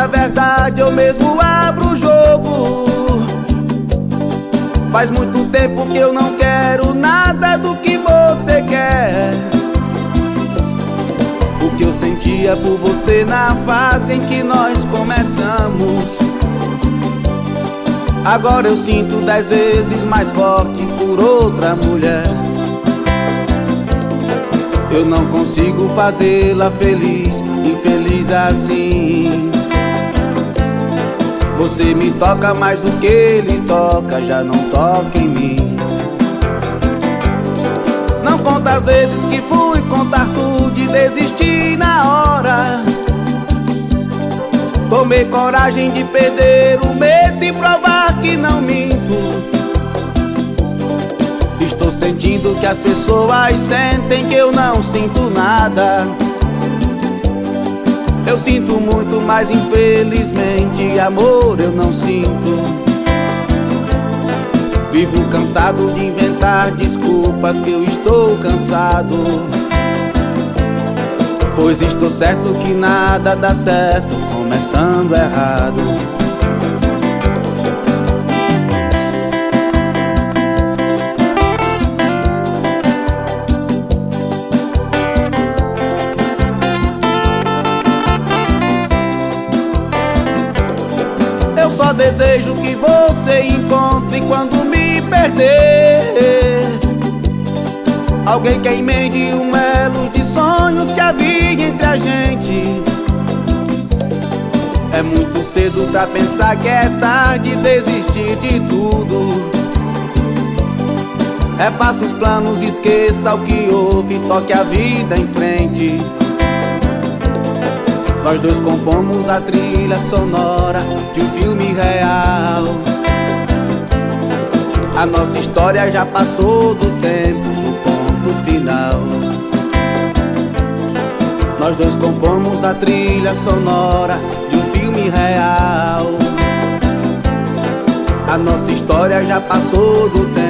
a verdade, eu mesmo abro o jogo. Faz muito tempo que eu não quero nada do que você quer. O que eu sentia por você na fase em que nós começamos, agora eu sinto 10 vezes mais forte por outra mulher. Eu não consigo fazê-la feliz, infeliz assim. Você me toca mais do que ele toca, já não toca em mim. Não conta as vezes que fui contar tudo e desisti na hora. Tomei coragem de perder o medo e provar que não minto. Estou sentindo que as pessoas sentem que eu não sinto nada. Eu sinto muito, mas infelizmente amor eu não sinto. Vivo cansado de inventar desculpas que eu estou cansado, pois estou certo que nada dá certo começando errado. Eu só desejo que você encontre quando me perder alguém que emende um elo de sonhos que havia entre a gente. É muito cedo pra pensar que é tarde desistir de tudo. Refaça os planos, esqueça o que houve, toque a vida em frente. Nós dois compomos a trilha sonora de um filme real. A nossa história já passou do tempo do ponto final. Nós dois compomos a trilha sonora de um filme real. A nossa história já passou do tempo